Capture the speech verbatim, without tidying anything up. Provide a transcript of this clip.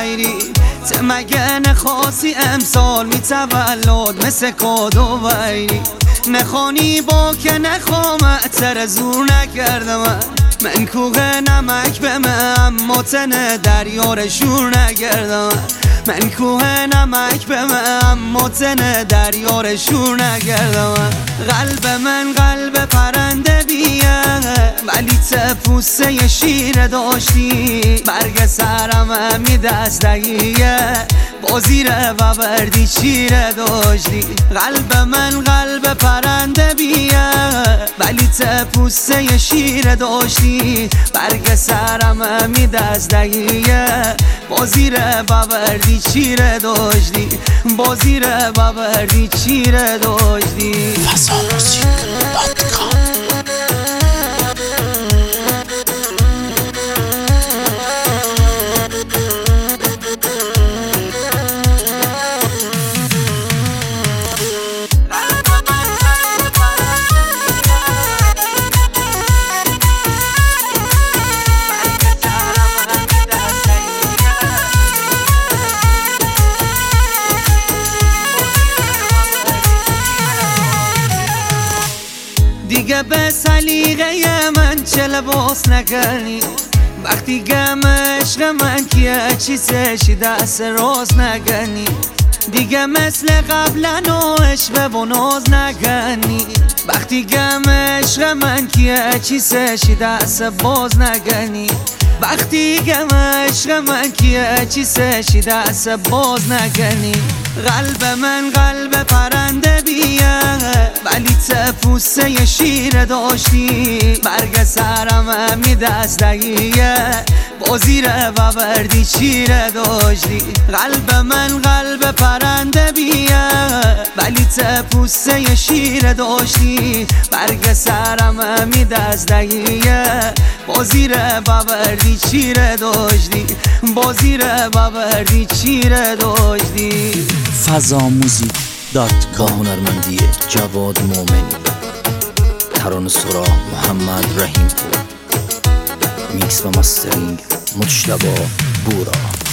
ویری ته مگه نخواستی امسال می تولد مثل کادو ویری نخوانی با که نخوام اعتر زور نکردم من کوه نمک به من اما تن دریار شور نگردم من کوه نمک به من اما تن دریار شور نگردم قلب من قلب پرنده بیه ولی ته پوسته شیر داشتی برگ سرم همی دستگیه بازیره و بردی چیره داشتی قلب من قلب پرنده بیه ولی ته پوسته شیر داشتی برگ سرم همی دستگیه بازیره و بردی چیره داشتی بازیره و بردی چیره داشتی فضا موزیک دات کام دیگه به سلیقه من چه لباس نکنی وقتی گم عشق من کیه چیزشی دست راست نگنی دیگه مثل قبلا و عشق و ناز نگنی وقتی گم عشق من کیه چیزشی دست باز نگنی وقتی گم عشق من کیه چیزشی دست باز نگنی قلب من قلب پرنده بیه ولی ته پوسته شیر داشتی برگ سرم همی دستگیه بازیره و بردی چیره داشتی قلب من قلب پرنده بیه ولی ته پوسته شیر داشتی برگ سرم همی دستگیه بازیره و بردی چیره داشتی بازیره و بردی چیره داشتی فضا موزیک دات کام با هنرمندی جواد مومنی ترانه سرا محمد رحیم پور میکس و مسترینگ مجتبی بورا.